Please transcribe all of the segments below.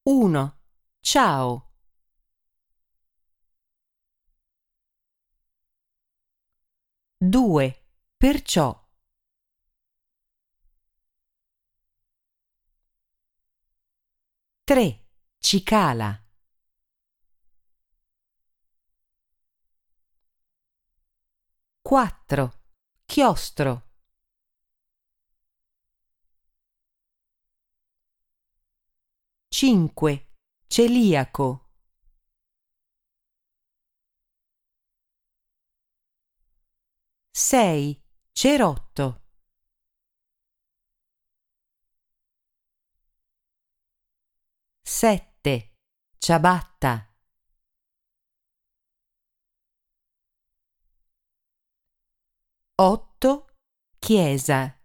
1. Ciao. 2. Perciò. 3. Cicala. 4. Chiostro. 5. Celiaco. 6. Cerotto. 7. Ciabatta. 8. Chiesa.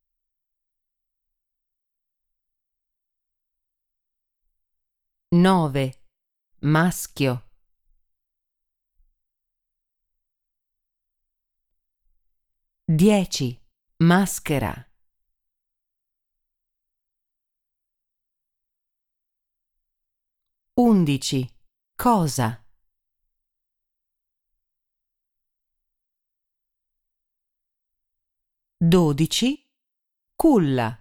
9. Maschio. 10. Maschera. 11. Cosa. 12. Culla.